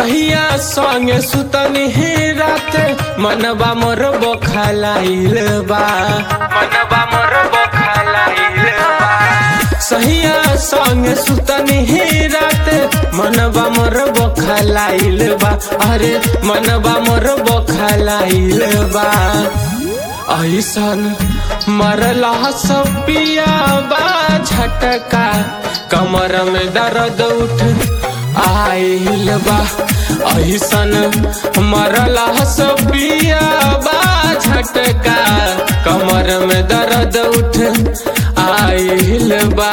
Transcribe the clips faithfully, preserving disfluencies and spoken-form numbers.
सहिया संगे सुतनी ही रात मनबा मोर बखलाइल बा मनबा मोर बखलाइल बा सहिया संगे सुतनी ही रात मनबा मोर बखलाइल बा अरे मनबा मोर बखलाइल बा ऐसन मरला सब पिया बा झटका कमर में दर्द उठ आइल बा ऐसन मरला सब पिया बा झटका कमर में दर्द उठ आइल बा।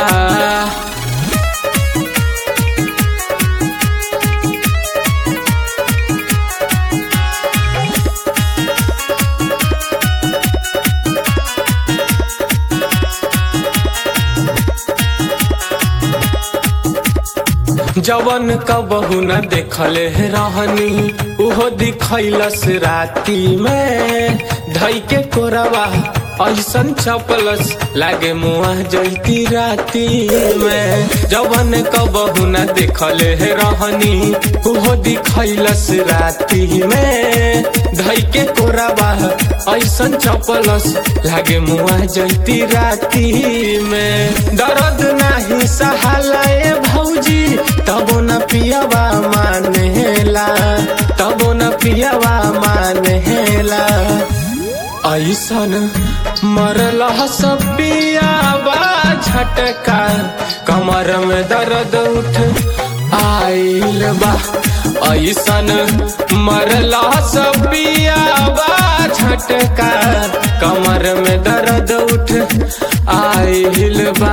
जवन कबहू न देखले रहनी उहो दिखैलस राती में धई के कोरवा ऐसन चपलस लागे मुआ जैती राती में जवन कबहू न देखले रहनी उहो दिखैलस राती में धई के कोरवा ऐसन चपलस लागे मुआ जैती राती में दर्द नाही सहालाए भौजी तबो न पियावा मानेला तबो न पियावा मानेला ऐसन मरला सब पियावा झटका कमर में दर्द उठ आइल बा ऐसन मरला सब पियावा झटका कमर में दर्द उठ आइल बा।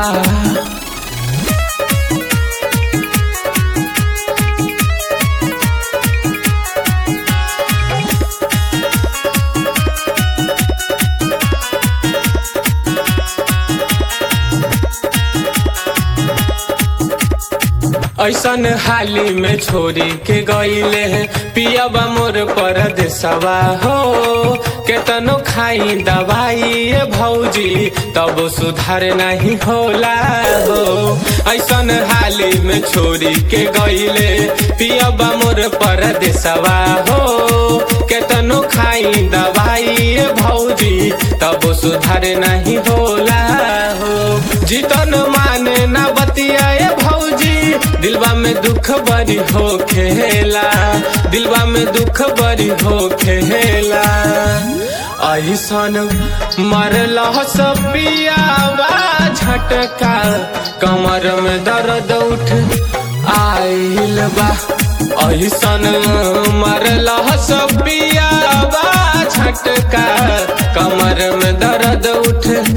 ऐसन हाली में छोरी के गईले पियाबा मोर परदेसवा हो केतनो खाई दवाई भौजी तब सुधार नहीं होला हो ऐसन हाली में छोरी के गईले पियाबा मोर परदेसवा हो केतनो खाई दवाई भौजी तब सुधार नहीं होला हो जीतन माने ना बतियाए भौजी दिलवा में दुख बड़ी हो खेला दिलवा में दुख बड़ी हो खेला ऐसन मरला सब पियावा झटका कमर में दर्द उठ आइल बा ऐसन मरला सब पियावा झटका कमर में दर्द उठ